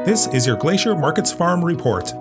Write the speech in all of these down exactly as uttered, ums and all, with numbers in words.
This is your Glacier Markets Farm Report.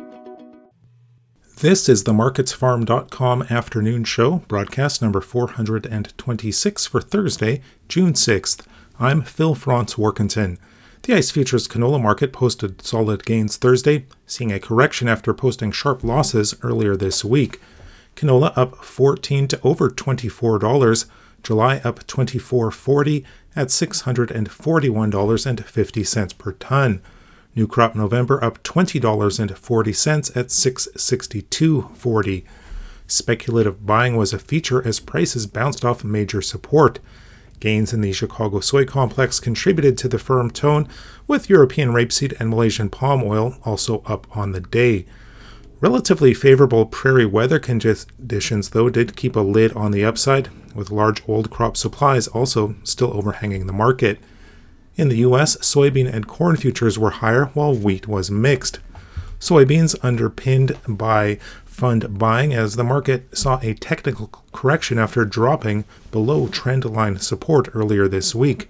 This is the markets farm dot com afternoon show, broadcast number four hundred twenty-six for Thursday, June sixth. I'm Phil Franz Workington. The ICE Futures canola market posted solid gains Thursday, seeing a correction after posting sharp losses earlier this week. Canola up fourteen to over twenty-four dollars, July up twenty-four forty at six hundred forty-one dollars and fifty cents per ton. New crop November up twenty dollars and forty cents at six sixty-two forty. Speculative buying was a feature as prices bounced off major support. Gains in the Chicago soy complex contributed to the firm tone, with European rapeseed and Malaysian palm oil also up on the day. Relatively favorable prairie weather conditions, though, did keep a lid on the upside, with large old crop supplies also still overhanging the market. In the U S, soybean and corn futures were higher while wheat was mixed. Soybeans underpinned by fund buying as the market saw a technical correction after dropping below trendline support earlier this week.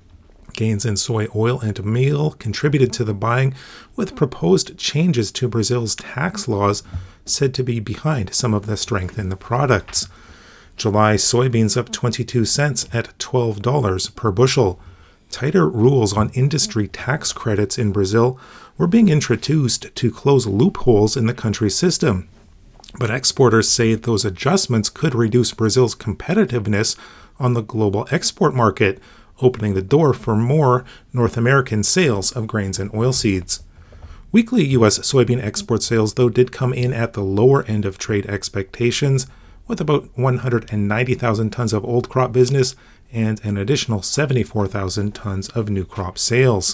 Gains in soy oil and meal contributed to the buying, with proposed changes to Brazil's tax laws said to be behind some of the strength in the products. July soybeans up twenty-two cents at twelve dollars per bushel. Tighter rules on industry tax credits in Brazil were being introduced to close loopholes in the country's system. But exporters say those adjustments could reduce Brazil's competitiveness on the global export market, opening the door for more North American sales of grains and oilseeds. Weekly U S soybean export sales, though, did come in at the lower end of trade expectations, with about one hundred ninety thousand tons of old crop business and an additional seventy-four thousand tons of new crop sales.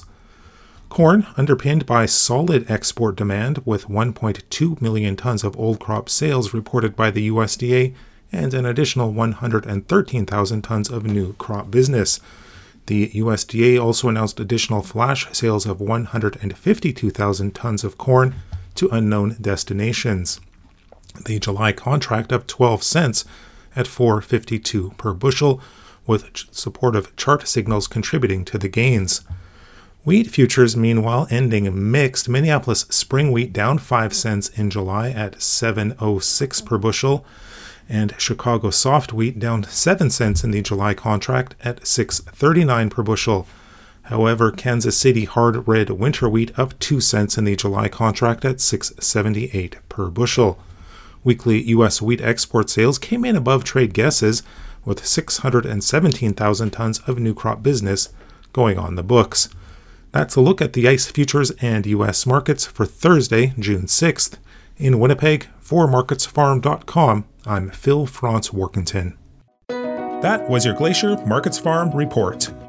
Corn, underpinned by solid export demand, with one point two million tons of old crop sales reported by the U S D A and an additional one hundred thirteen thousand tons of new crop business. The U S D A also announced additional flash sales of one hundred fifty-two thousand tons of corn to unknown destinations. The July contract up twelve cents at four fifty-two per bushel, with supportive chart signals contributing to the gains. Wheat futures, meanwhile, ending mixed. Minneapolis spring wheat down five cents in July at seven oh six per bushel, and Chicago soft wheat down seven cents in the July contract at six thirty-nine per bushel. However, Kansas City hard red winter wheat up two cents in the July contract at six seventy-eight per bushel. Weekly U S wheat export sales came in above trade guesses, with six hundred seventeen thousand tons of new crop business going on the books. That's a look at the ICE futures and U S markets for Thursday, June sixth. In Winnipeg, for markets farm dot com, I'm Phil Franz Workington. That was your Glacier Markets Farm Report.